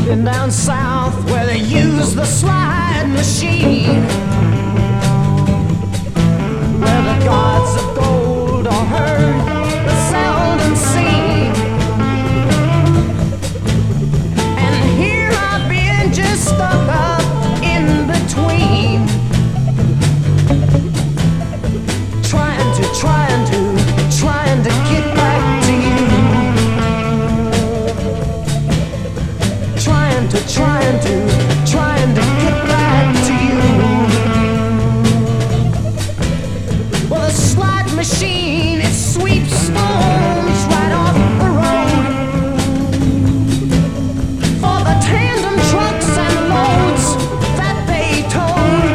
Been down south where they use the slide machine, where the gods of gold are heard but seldom seen. And here I've been just stuck up in between, trying to get back to you, trying to get back to you. Well, the slot machine, it sweeps stones right off the road for the tandem trucks and loads that they towed.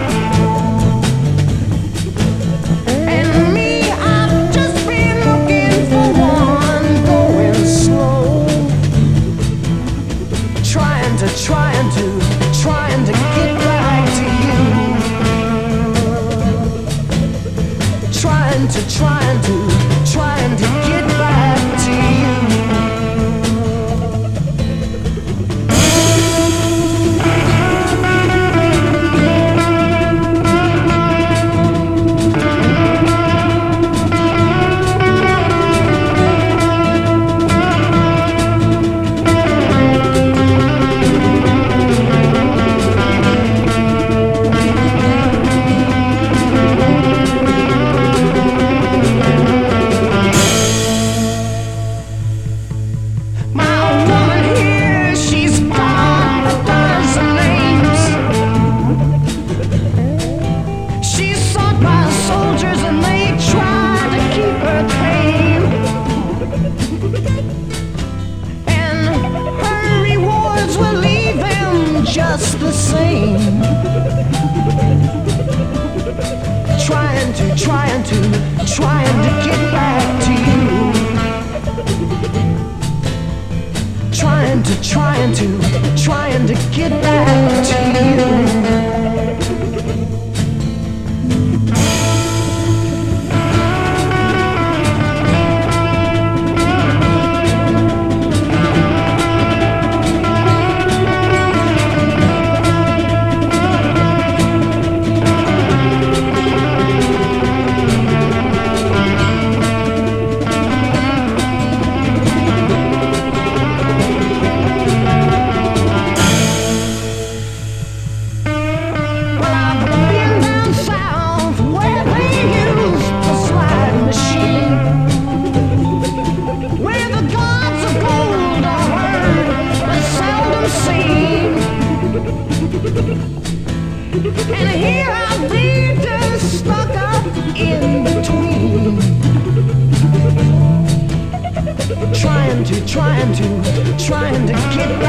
And me, I've just been looking for one going slow, trying to get back to you, trying to get back to you. Just the same, trying to get back to you, trying to get back to you. And here I've been just stuck up in between, trying to get